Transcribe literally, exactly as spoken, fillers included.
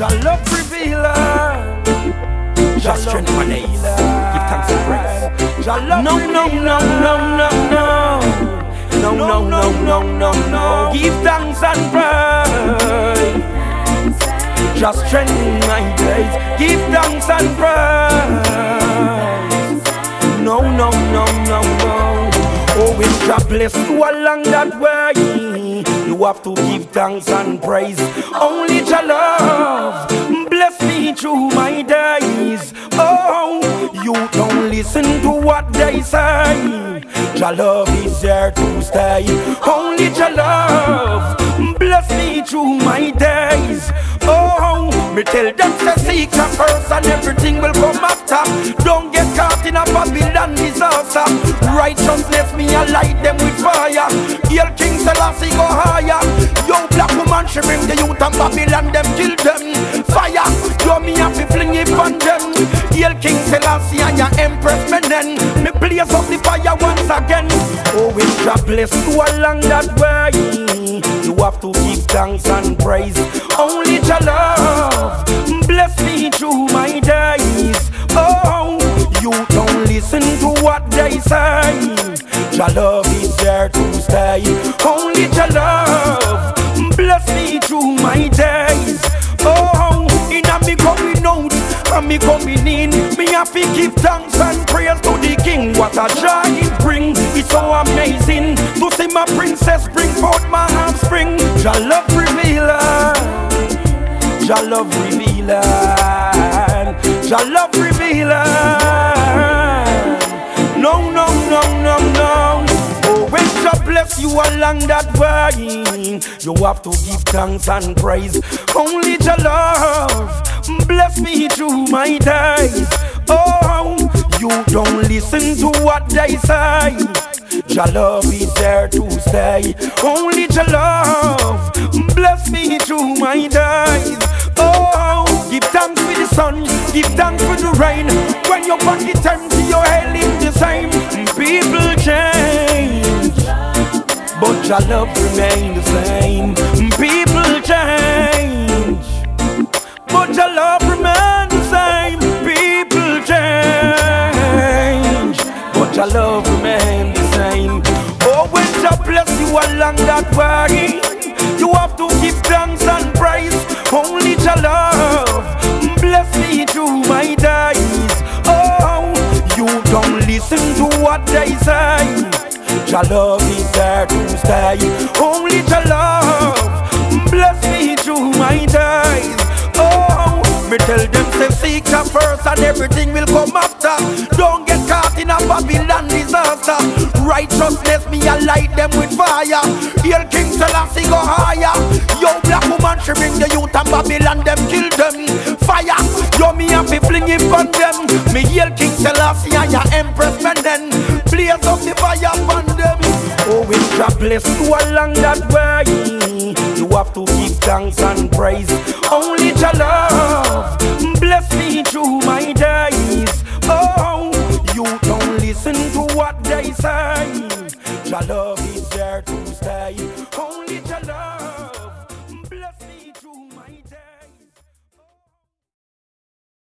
Jah love revealer. Jah strength my days. Give thanks and praise. Jah love no, no, no, no, no, no. No, no, no, no, no, no. Give thanks and praise. Jah strength my days. Give thanks and praise. No, no, no, no, no. Oh, if Jah bless you along that way, you have to give thanks and praise. Only Jah love bless me through my days. Oh, you don't listen to what they say. Jah love is there to stay. Only Jah love bless me through my days. Oh, me tell them to seek Jah first and everything will come after. Don't get caught in a Babylon disaster. Righteousness me I light them with fire. Hail King Selassie go higher. Yo black woman she bring the youth and Babylon them kill them. Fire, yo me have to fling it on them. Hail King Selassie and your Empress Menen. Me blaze up the fire once again. Oh, if Jah bless you along that way, you have to give thanks and praise. Only Jah love bless me through my days. Oh, you don't listen to what they say. Jah love is there to stay. Only Jah love bless me through my days. Oh, in a me coming out and me coming in, me have to give thanks and praise to the King. What a joy it bring, it's so amazing to see my princess bring forth my offspring. Jah love revealer, Jah love revealer, Jah love revealer. No, no, no, no, no. Oh, when Jah bless you along that way, you have to give thanks and praise. Only Jah love bless me through my days. Oh, you don't listen to what they say. Jah love is there to stay. Only Jah love bless me through my days. Oh, give thanks for the sun, give thanks for the rain. When your body turns to your hell in the same. People change, but Jah love remain the same. People change, but Jah love remain the same. People change, but Jah love remain the same. Oh, when Jah bless you along that way, you have to give thanks and praise. Only Jah love bless me through my days. Oh, you don't listen to what they say. Jah love is there to stay. Only Jah love bless me through my days. Oh, me tell them to seek Jah first and everything will come after. Don't get caught in a Babylon disaster. Righteousness me I light them with fire. Hail King Selassie go higher. Yo black woman she bring the youth and Babylon them kill them. Fire, yo me have to fling it on them. Me hail King Selassie and your Empress Menen. Blaze up the fire on them. Oh, if Jah bless you along that way, you have to give thanks and praise. Only Jah love bless me through my days. Oh, you don't listen to what they say. Jah love is there to stay.